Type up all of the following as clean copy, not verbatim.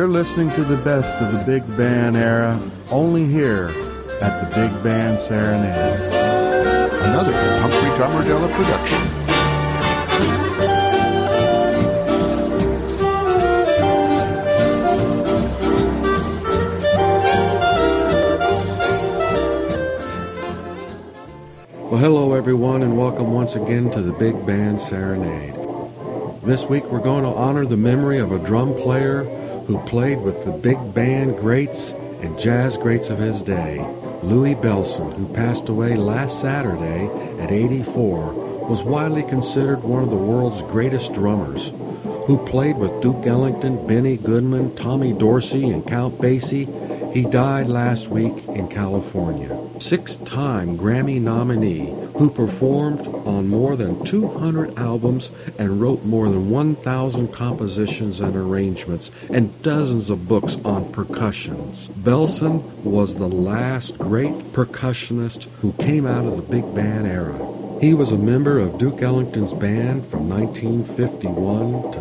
You're listening to the best of the big band era, only here at the Big Band Serenade. Another Humphrey Tummerdella production. Well, hello everyone, and welcome once again to the Big Band Serenade. This week we're going to honor the memory of a drum player who played with the big band greats and jazz greats of his day. Louie Bellson, who passed away last Saturday at 84, was widely considered one of the world's greatest drummers, who played with Duke Ellington, Benny Goodman, Tommy Dorsey, and Count Basie. He died last week in California. Six-time Grammy nominee who performed on more than 200 albums and wrote more than 1,000 compositions and arrangements and dozens of books on percussions. Bellson was the last great percussionist who came out of the big band era. He was a member of Duke Ellington's band from 1951 to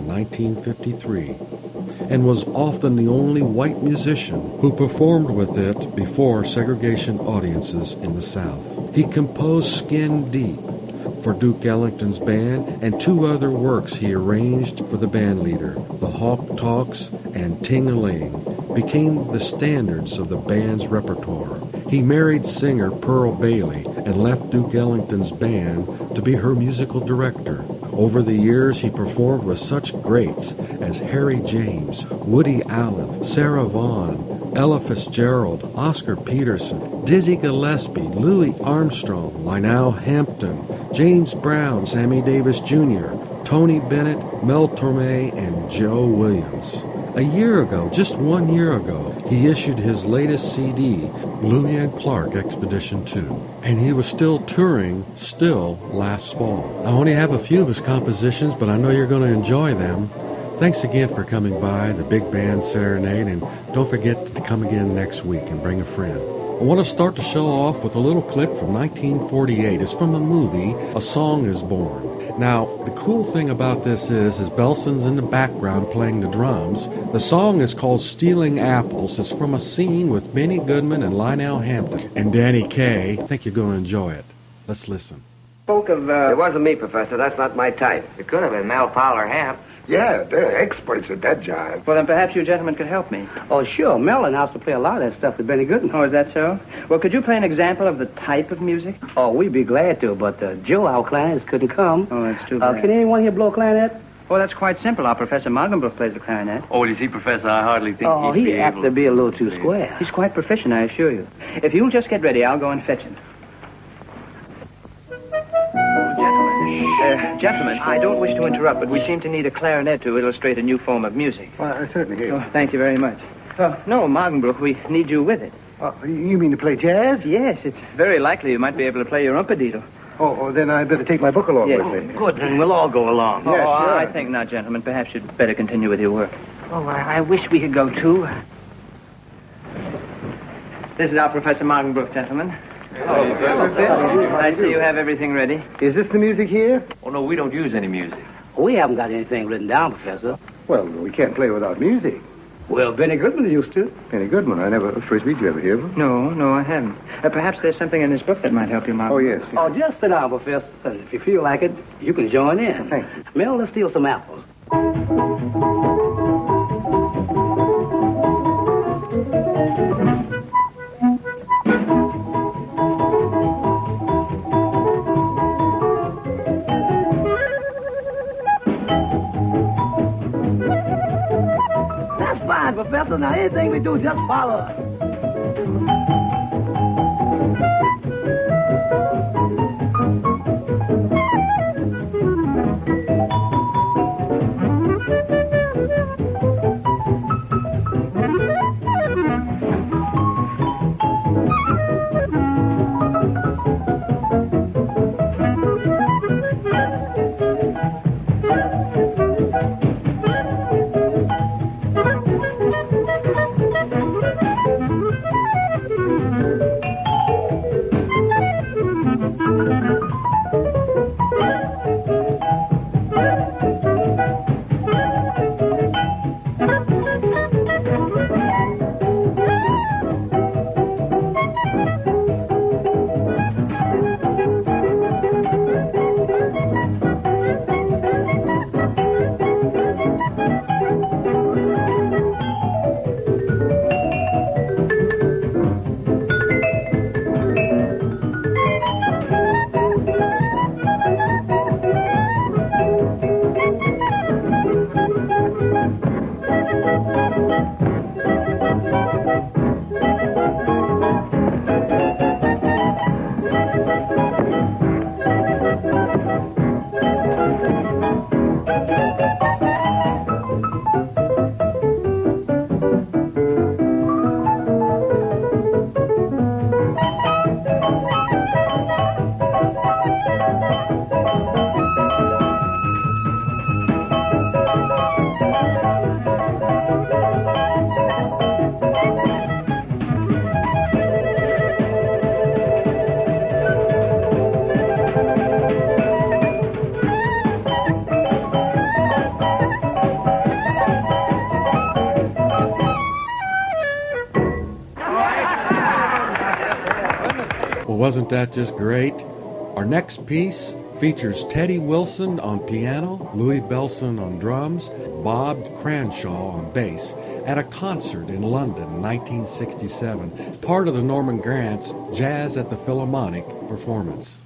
1953 and was often the only white musician who performed with it before segregation audiences in the South. He composed Skin Deep for Duke Ellington's band and two other works he arranged for the band leader. The Hawk Talks and Ting-a-Ling became the standards of the band's repertoire. He married singer Pearl Bailey and left Duke Ellington's band to be her musical director. Over the years, he performed with such greats as Harry James, Woody Allen, Sarah Vaughan, Ella Fitzgerald, Oscar Peterson, Dizzy Gillespie, Louis Armstrong, Lionel Hampton, James Brown, Sammy Davis Jr., Tony Bennett, Mel Torme, and Joe Williams. A year ago, just 1 year ago, he issued his latest CD, Louie and Clark Expedition 2. And he was still touring, last fall. I only have a few of his compositions, but I know you're going to enjoy them. Thanks again for coming by the Big Band Serenade, and don't forget to come again next week and bring a friend. I want to start the show off with a little clip from 1948. It's from the movie A Song is Born. Now, the cool thing about this is Bellson's in the background playing the drums. The song is called Stealing Apples. It's from a scene with Benny Goodman and Lionel Hampton and Danny Kaye. I think you're going to enjoy it. Let's listen. Spoke of, It wasn't me, Professor. That's not my type. It could have been Mel, Powell, or Hamp. Yeah, they're experts at that jive. Well, then perhaps you gentlemen could help me. Oh, sure. Mel and I used to play a lot of that stuff with Benny Goodman. Oh, is that so? Well, could you play an example of the type of music? Oh, we'd be glad to, but Joe, our clarinetist, couldn't come. Oh, that's too bad. Can anyone here blow a clarinet? Oh, that's quite simple. Our Professor Magenbrook plays the clarinet. Oh, you see, Professor, I hardly think he'd have to be a little too square. He's quite proficient, I assure you. If you'll just get ready, I'll go and fetch him. Gentlemen, I don't wish to interrupt, but we seem to need a clarinet to illustrate a new form of music. Well, I certainly hear you. Oh, thank you very much. No, Magenbrook, we need you with it. You mean to play jazz? Yes, it's very likely you might be able to play your umpadiddle. Oh, then I'd better take my book along Yes. with me. Good, then we'll all go along. Yes, sure. I think not, gentlemen. Perhaps you'd better continue with your work. Oh, I wish we could go, too. This is our Professor Magenbrook, gentlemen. I see you have everything ready. Is this the music here? Oh, no, we don't use any music. We haven't got anything written down, Professor. Well, we can't play without music. Well, Benny Goodman used to. Benny Goodman, I never first meet you ever hear of him. No, I haven't. Perhaps there's something in this book that might help you, Magenbrook. Oh, yes. Oh, just sit down, Professor. And if you feel like it, you can join in. Thank you. Mel, let's steal some apples. That's fine, Professor. Now, anything we do, just follow us. Wasn't that just great? Our next piece features Teddy Wilson on piano, Louis Bellson on drums, Bob Cranshaw on bass at a concert in London in 1967, part of the Norman Granz Jazz at the Philharmonic performance.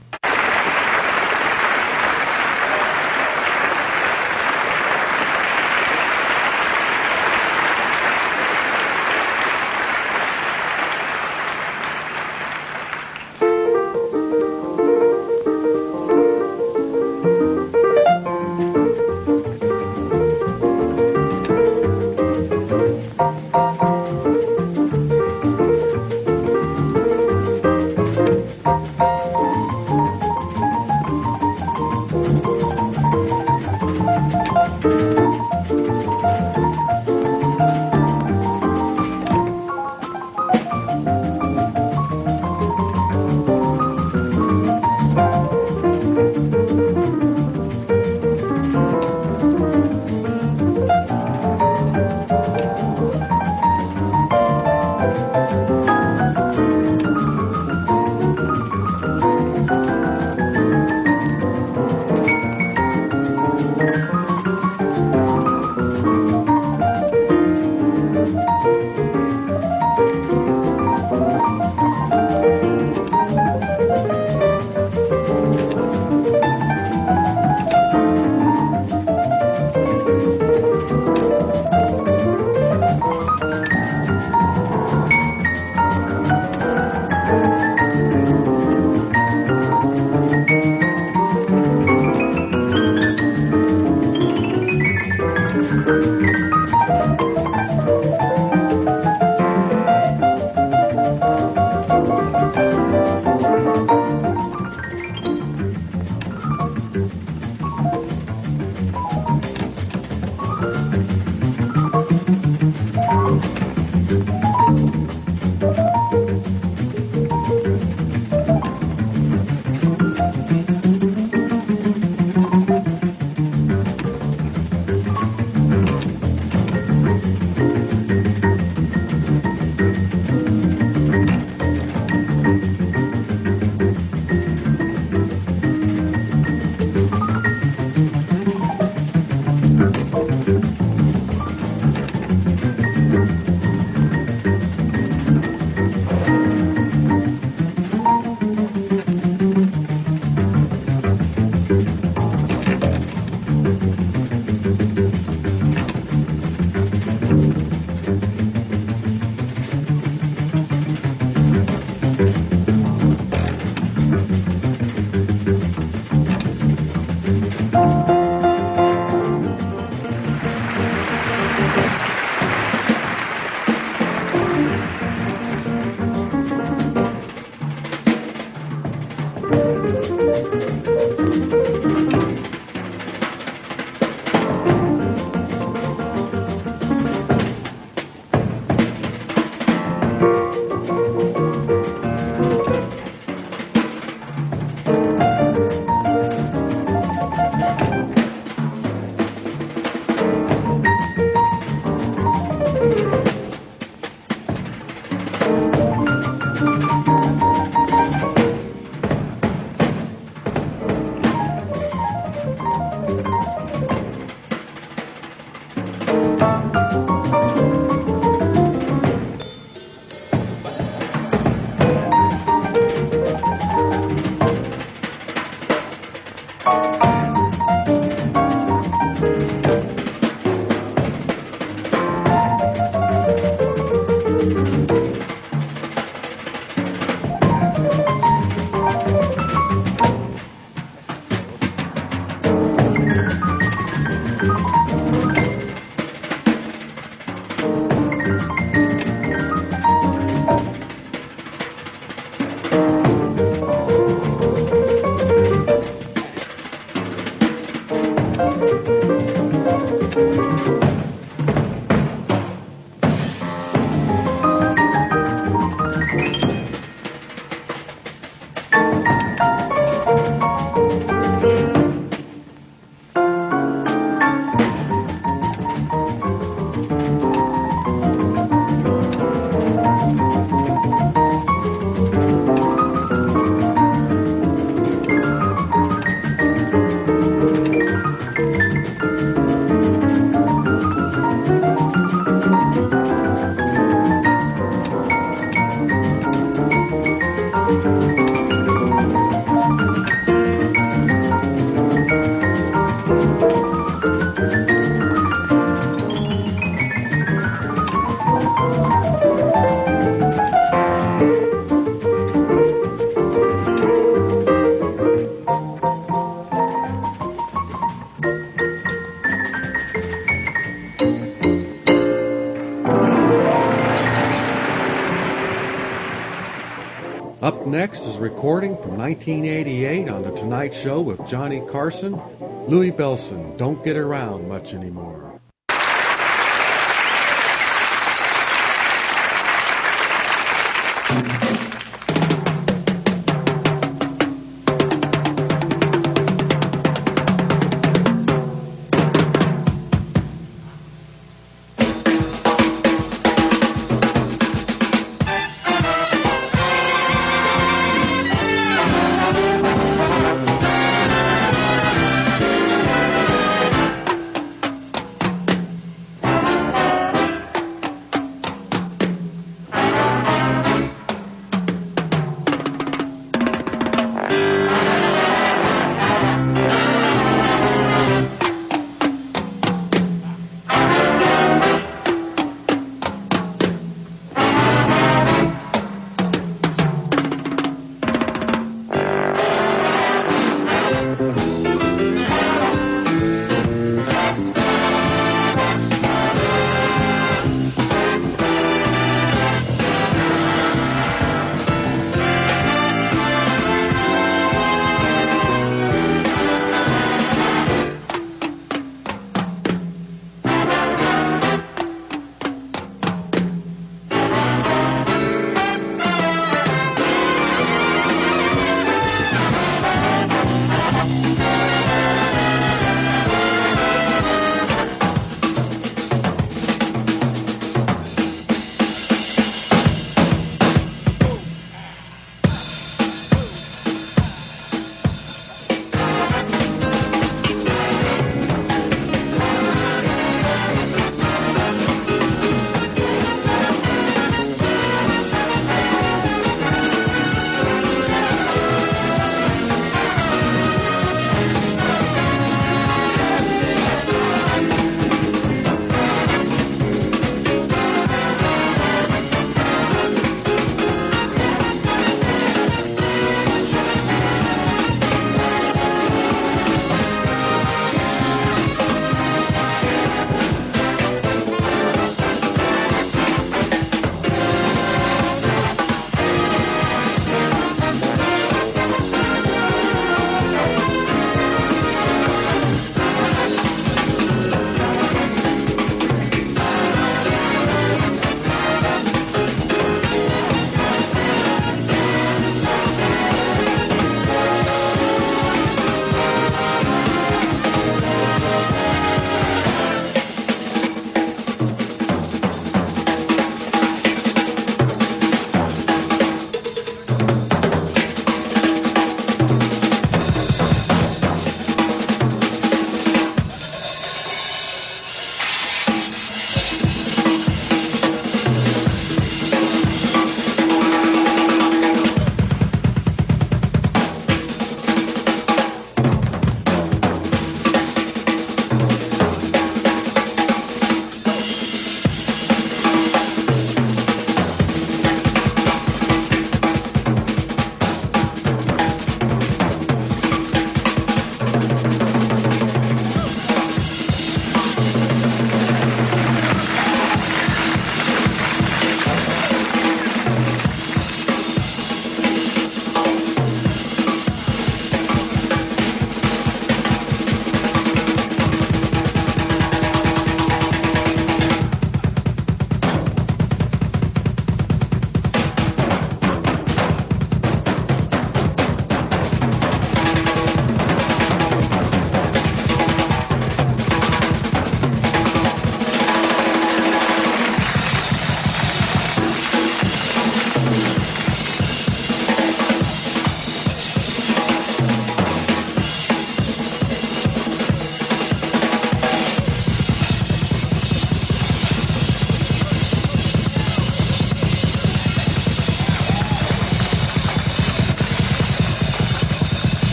next is a recording from 1988 on The Tonight Show with Johnny Carson. Louis Bellson, Don't Get Around Much Anymore.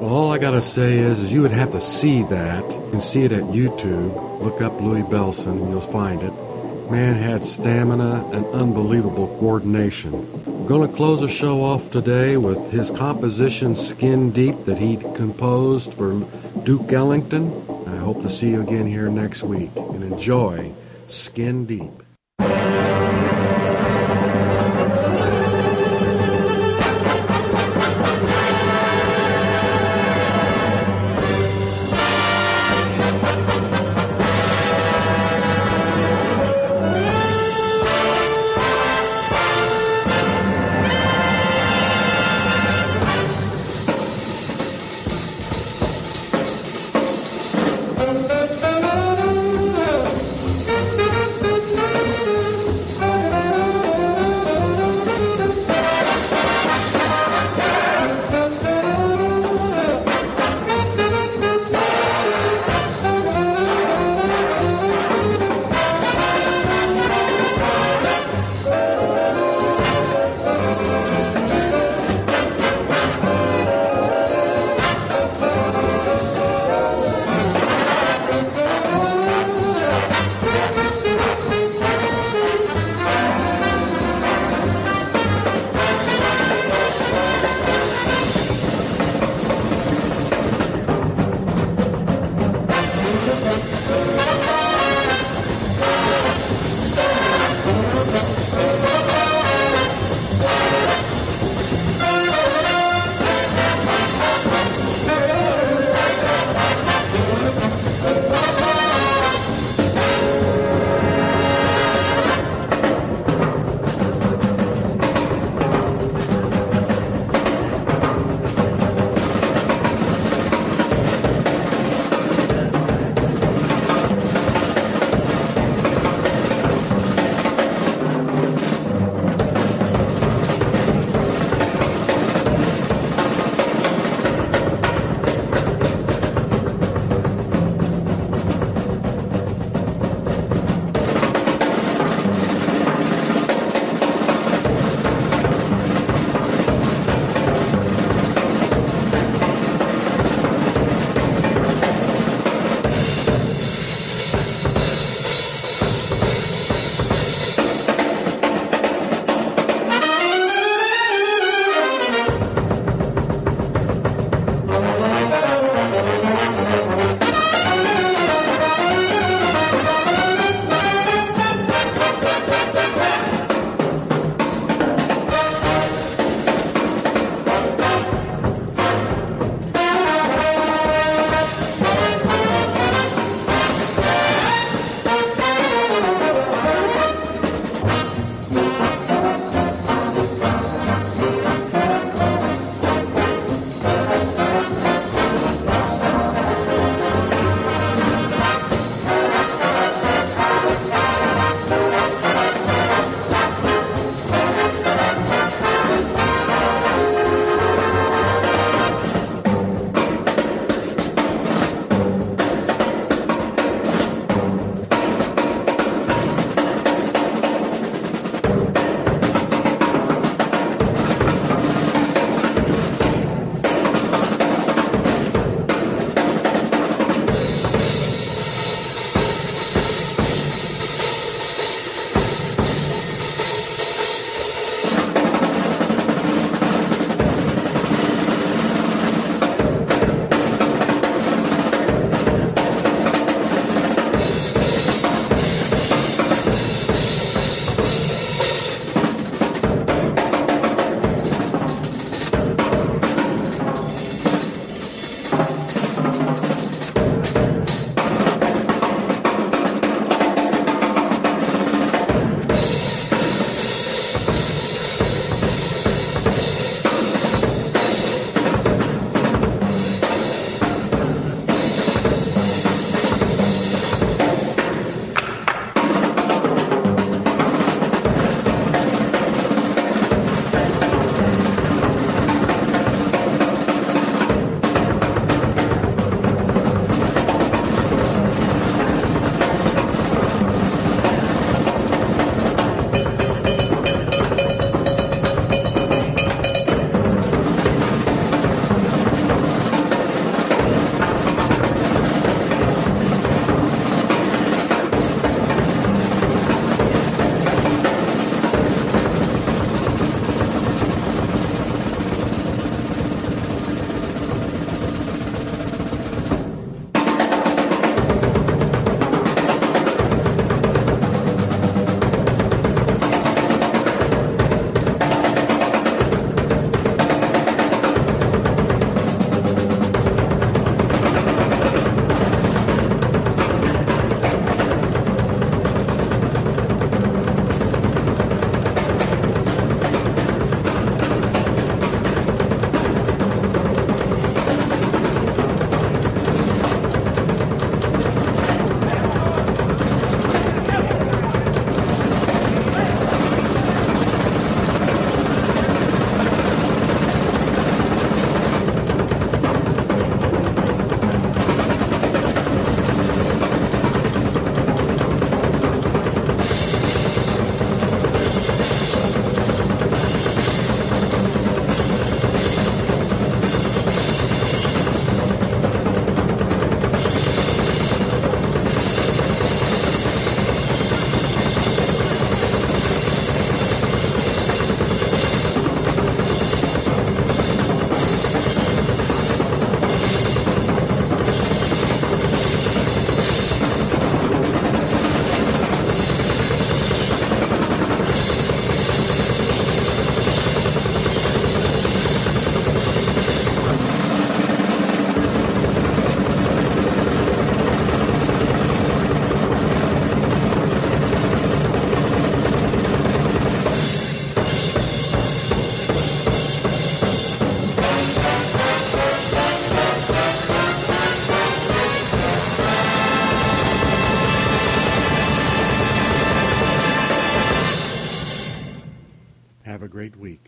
All I gotta say is you would have to see that. You can see it at YouTube. Look up Louis Bellson and you'll find it. Man had stamina and unbelievable coordination. We're going to close the show off today with his composition Skin Deep that he composed for Duke Ellington. I hope to see you again here next week, and enjoy Skin Deep. great week.